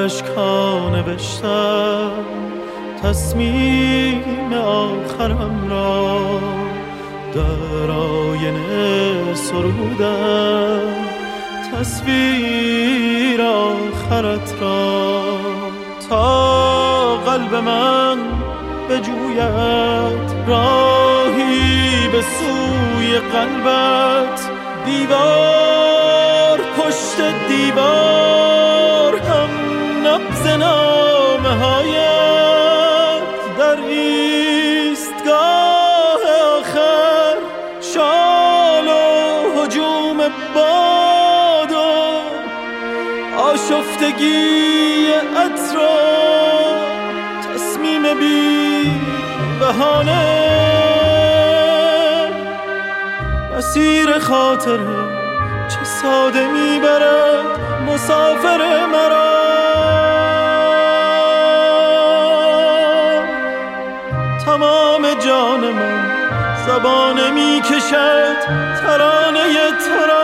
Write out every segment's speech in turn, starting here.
اشکا نوشتم تصمیم آخرم را، در آینه سرودم تصویر آخرت را، تا قلب من بجوید راهی به سوی قلبت. دیوار پشت دیوار هم نبض نامه هایت، در ایستگاه آخر شال و هجوم باد و آشفتگی عطر، تصمیم بی بهانه. مسیر خاطره چه ساده میبرد مسافر مرا، تمام جان من زبانه میکشد ترانه تو را.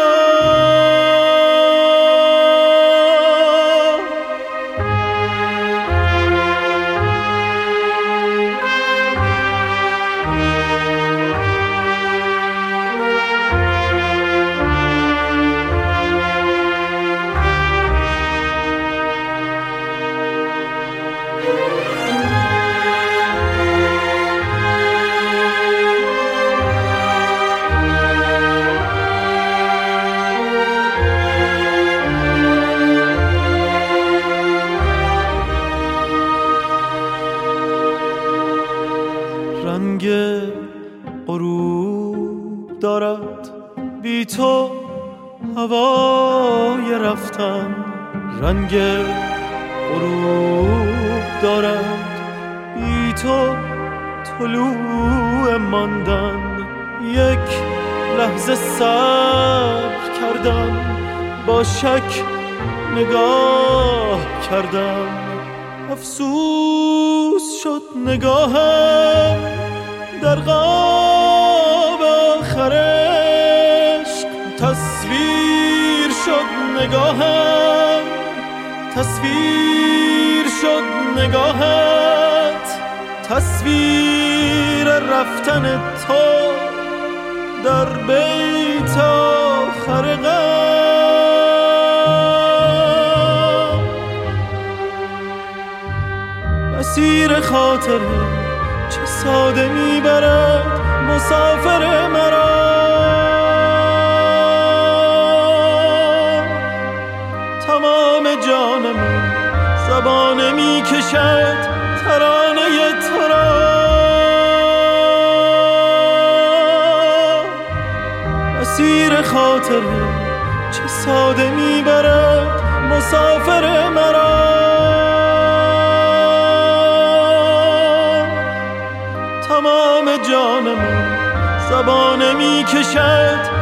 رنگ غروب دارد بی تو هوای رفتن، رنگ غروب دارد بی تو طلوع ماندن. یک لحظه صبر کردم، با شک نگاه کردم، افسوس شد نگاهم در قاب آخر عشق. تصویر شد نگاهم، تصویر شد نگاهت، تصویر رفتن تو در بیت آخر غم. مسیر خاطره چه ساده میبرد مسافر مرا، تمام جان من زبانه میکشد ترانه تو را. مسیر خاطره چه ساده میبرد مسافر مرا، تمام جان من زبانه میکشد